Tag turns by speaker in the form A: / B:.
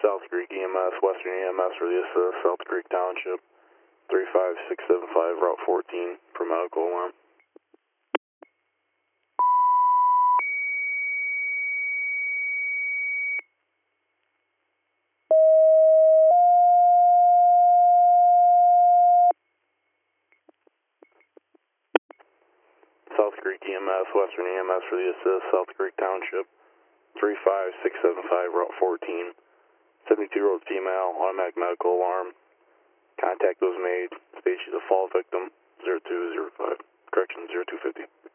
A: South Creek EMS, Western EMS for the assist, South Creek Township, 35675, Route 14, for medical alarm. South Creek EMS, Western EMS for the assist, South Creek Township, 35675, Route 14, 72-year-old female, automatic medical alarm. Contact was made. State she's a fall victim, 0205, correction 0250.